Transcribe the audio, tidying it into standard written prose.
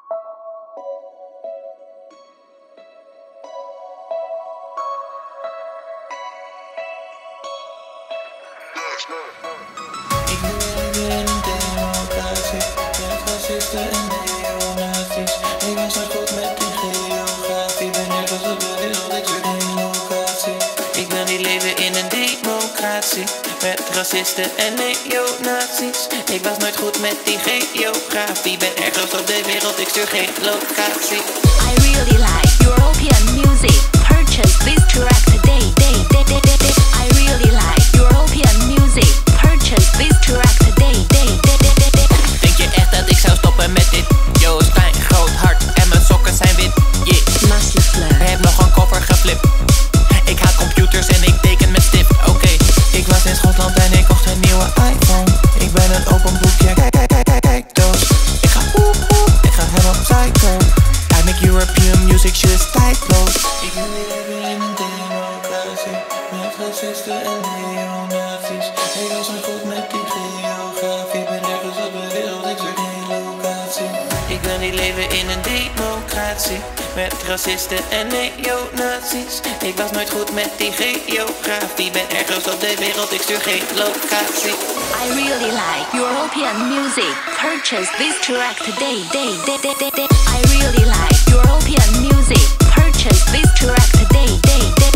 Ik wil in een democratie, met racisten en neonazies. Ik was nooit goed met die geografie, ben nergens op de wereld, ik zoek geen locatie. Ik wil niet leven in een democratie, met racisten en neonazies. Ik was nooit goed met die geografie, ben ergens op de wereld, ik stuur geen locatie. I really like European music. Purchase this track today. I really like European music. Purchase this track today. Denk je echt dat ik zou stoppen met dit? Yo, is klein, groot, hard en mijn sokken zijn wit. Yeah. Massive flow. Ik heb nog een cover geflipt. Ik haat computers en ik teken met stift. Oké, ik was in Schotland en ik kocht een nieuwe iPhone. Ik ben een open boekje, kijk doos. Ik ga ik ga helemaal psycho. I make European music, shit is tijdloos. Ik wil niet leven in een democratie, met racisten en neonazies. Ik was nooit goed met die geografie, ben ergens op de wereld, ik zoek geen locatie. Ik wil niet leven in een democratie, met racisten en neonazies. Ik was nooit goed met die geografie, ben ergens op de wereld, ik stuur geen locatie. I really like European music. Purchase this track today. I really like European music. Purchase this track today.